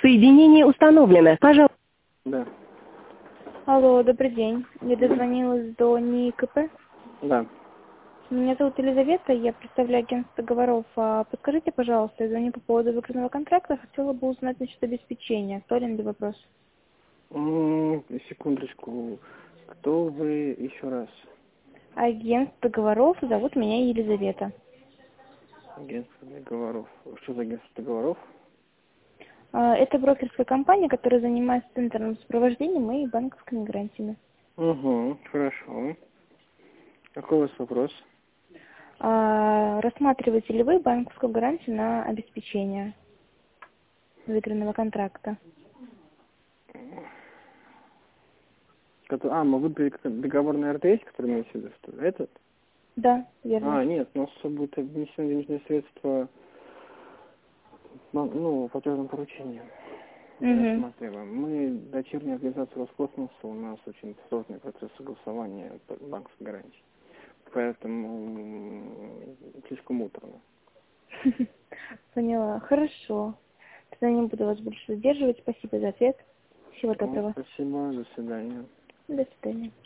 Соединение установлено. Пожалуйста. Да. Алло, добрый день. Я дозвонилась до НИИКП. Да. Меня зовут Елизавета, я представляю агентство договоров. Подскажите, пожалуйста, я звоню по поводу выигранного контракта, хотела бы узнать насчет обеспечения. Актуален ли вопрос? Секундочку. Кто вы еще раз? Агентство договоров, зовут меня Елизавета. Агентство договоров. Что за агентство договоров? Это брокерская компания, которая занимается центральным сопровождением и банковскими гарантиями. Угу, хорошо. Какой у вас вопрос? Рассматриваете ли вы банковскую гарантию на обеспечение выигранного контракта? Вы договор на РТС, который имеете в виду, что ли? Этот? Да, верно. Нет, у нас будут внесены денежные средства, платежным поручением. Рассматриваем. Мы дочерняя организация Роскосмоса, у нас очень сложный процесс согласования банковской гарантии. Поэтому слишком муторно. Поняла. Хорошо. Тогда не буду вас больше задерживать. Спасибо за ответ. Всего доброго. Спасибо, до свидания. До свидания.